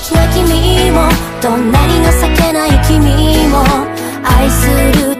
きな君も隣の避けない君も愛する